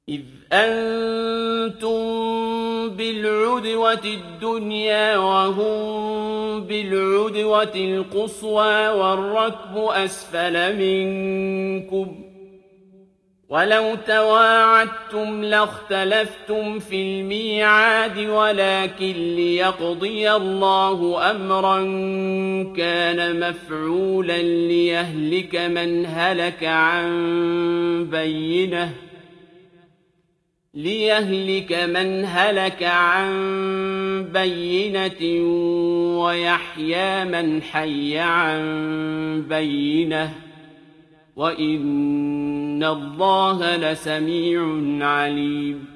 إذ أنتم بالعدوة الدنيا وهم بالعدوة القصوى والركب أسفل منكم ولو تواعدتم لاختلفتم في الميعاد ولكن ليقضي الله أمرا كان مفعولا ليهلك من هلك عن بينة ويحيى من حي عن بينة وإن الله لسميع عليم